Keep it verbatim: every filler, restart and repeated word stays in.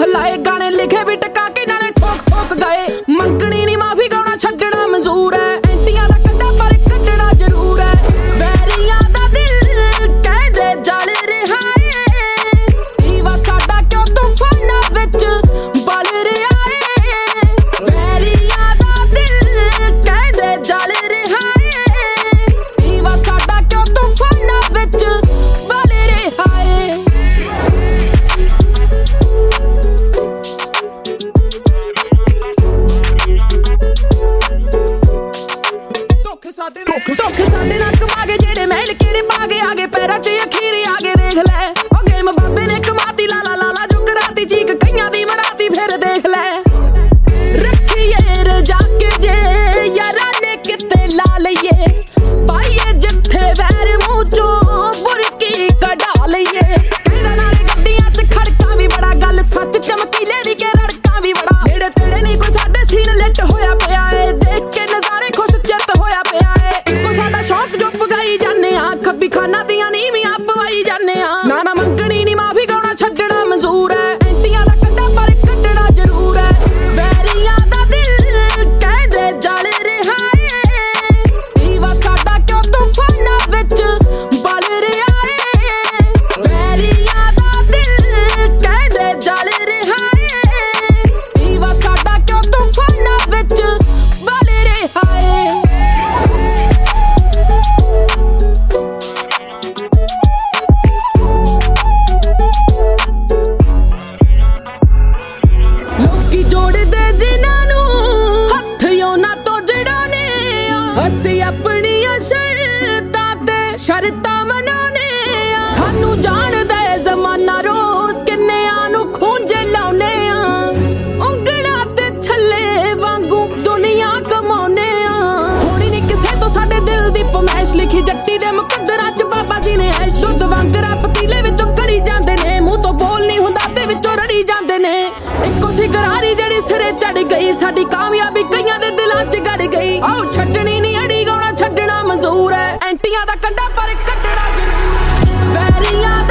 ਹਲਾਏ, ਗਾਣੇ ਲਿਖੇ ਵੀ ਟਕਾ ਕੇ ਨਾਲੇ ਠੋਕ ਠੋਕ ਗਏ। ਮੰਗਣੀ ਨੀ ਮਾਫੀ, ਗਾਉਣਾ ਛੱਡਣਾ ਮਨਜ਼ੂਰ ਹੈ। ਐਂਟੀਆਂ ਦਾ ਕੰਡਾ ਪਰ ਕੱਢਣਾ ਜ਼ਰੂਰ ਹੈ। ਵੈਰੀਆਂ ਦਾ ਦਿਲ ਕਹਿੰਦੇ ਜਲ ਰਿਹਾ ਏ, ਈਵਾ ਸਾਡਾ ਕਿਉਂ ਤੂਫਾਨਾਂ ਵਿੱਚ ਬਲ ਰਿਹਾ ਏ। ਵੈਰੀਆਂ ਦਾ ਦਿਲ ਕਹਿੰਦੇ ਜਲ ਰਿਹਾ ਏ, ਈਵਾ ਸਾਡਾ ਕਿਉਂ ਤੂਫਾਨਾਂ ਵਿੱਚ ਬਲ ਰਿਹਾ ਏ। ਧੋਖੇ ਸਾਡੇ ਧੋਖੇ ਸਾਡੇ ਨਾਲ ਕਮਾ ਗਏ, ਜਿਹੜੇ ਮਹਿਲ ਕਿਹੜੇ ਪਾ ਗਏ, ਆਗੇ ਪੈਰਾਂ 'ਚ ਅਖੀਰ ਆ ਗਏ। ਦੇਖ ਲੈ ਉਹ ਗੇਮ ਬਾਬੇ ਨੇ ਕਮਾਤੀ, ਲਾਲਾ ਲਾਲਾ ਜੋ ਕਰਾਤੀ, ਚੀਕ ਕਈਆਂ ਦੀ ਬਣਾਤੀ। ਫਿਰ ਦੇਖ ਲੈ ਰੱਖੀਏ ਰਜਾ ਕੇ ਜੇ ਯਾਰਾਂ ਨੇ ਕਿਤੇ ਲਾ ਲਈਏ, ਪਾਈਏ ਜਿੱਥੇ ਵੈਰ ਮੂੰਹ ਚੋਂ ਬੁਰਕੀ ਕਢਾ ਲਈਏ। ਕਹਿੰਦਾ ਨਾਲੇ ਗੱਡੀਆਂ 'ਚ ਖੜਕਾ ਵੀ ਬੜਾ, ਗੱਲ ਸੱਚ ਚਮਕੀਲੇ ਦੀ ਕੇ ਰੜਕਾ ਵੀ ਬੜਾ। ਜਿਹੜੇ ਤੇੜੇ ਨਹੀਂ ਕੋਈ ਸਾਡੇ ਸੀਨ ਲਿਟ ਹੋਇਆ ਪਿਆ ਏ, ਦੇਖ ਕੇ ਨਜ਼ਾਰੇ ਖੁਸ਼ ਚਿੱਤ ਹੋਇਆ ਪਿਆ ਏ। ਇੱਕੋ ਸਾਡਾ ਸ਼ੌਕ ਜੋ ਪਗਾਈ ਜਾਂਦੇ ਆ, ਖੱਬੀ ਖਾਨਾ ਦੀਆਂ ਨੀਵੀਆਂ ਪਵਾਈ ਜਾਂਦੇ ਆ। ਨਾ ਨਾ ਮੰਗਣੀ ਨੀ ਮਾਫੀ, ਗਾਉਣਾ ਛੱਡਣਾ ਮਨਜ਼ੂਰ ਹੈ। ਐਂਟੀਆਂ ਦਾ ਕੰਡਾ ਪਰ ਕੱਢਣਾ ਜ਼ਰੂਰ ਹੈ। ਵੈਰੀਆਂ ਦਾ ਦਿਲ ਕਹਿੰਦੇ ਜਲ ਰਿਹਾ ਏ, ਈਵਾ ਸਾਡਾ ਕਿਉਂ ਤੂਫਾਨਾਂ ਵਿੱਚ ਬਲ ਰਿਹਾ ਏ। ਵੈਰੀਆਂ ਦਾ ਦਿਲ ਕਹਿੰਦੇ ਜਲ ਰਿਹਾ ਏ, ਈਵਾ ਸਾਡਾ ਕਿਉਂ ਤੂਫਾਨਾਂ ਵਿੱਚ ਬਲ ਰਿਹਾ ਏ। ਲੋਕੀ ਜੋੜਦੇ ਜਿਨ੍ਹਾਂ ਨੂੰ ਹੱਥ ਉਹਨਾਂ ਤੋਂ ਜੜਾਉਣੇ ਆ, ਅਸੀਂ ਆਪਣੀਆਂ ਸ਼ਰਤਾਂ ਤੇ ਸ਼ਰਤਾਂ ਮਨਾਉਣੇ ਆ। ਸਾਨੂੰ ਜਾਣਦਾ ਏ ਜ਼ਮਾਨਾ ਰੋਜ਼ ਕਿੰਨਿਆਂ ਨੂੰ ਖੂੰਜੇ ਲਾਉਣੇ ਆ, ਉਂਗਲਾਂ ਤੇ ਛੱਲੇ ਵਾਂਗੂ ਦੁਨੀਆ ਕਮਾਉਣੇ ਆ। ਹੋਣੀ ਨੀ ਕਿਸੇ ਤੋਂ ਸਾਡੇ ਦਿਲ ਦੀ ਫਰਮਾਇਸ਼, ਲਿਖੀ ਜੱਟੀ ਦੇ ਮੁਕੱਦਰਾਂ 'ਚ ਬਾਬਾ ਜੀ ਨੇ ਐ। ਸ਼ੁੱਧ ਵਾਂਗਰਾ ਪਤੀਲੇ ਵਿੱਚੋਂ ਕਰੀ ਜਾਂਦੇ ਨੇ, ਮੂੰਹ ਤੋਂ ਬੋਲ ਨਹੀਂ ਹੁੰਦਾ ਤੇ ਵਿੱਚੋਂ ਰੜੀ ਜਾਂਦੇ ਨੇ। ਇੱਕੋ ਸੀ ਗਰਾਰੀ ਜਿਹੜੀ ਸਿਰੇ ਚੜ ਗਈ, ਸਾਡੀ ਕਾਮਯਾਬੀ ਕਈਆਂ ਦੇ ਦਿਲਾਂ 'ਚ ਗੜ ਗਈ। ਆਓ ਛੱਡਣੀ ਨੀ ਅੜੀ, ਗਾਉਣਾ ਛੱਡਣਾ ਮਨਜ਼ੂਰ ਹੈ। ਐਂਟੀਆਂ ਦਾ ਕੰਡਾ ਪਰ ਕੱਢਣਾ ਜ਼ਰੂਰ ਹੈ। ਵੈਰੀਆਂ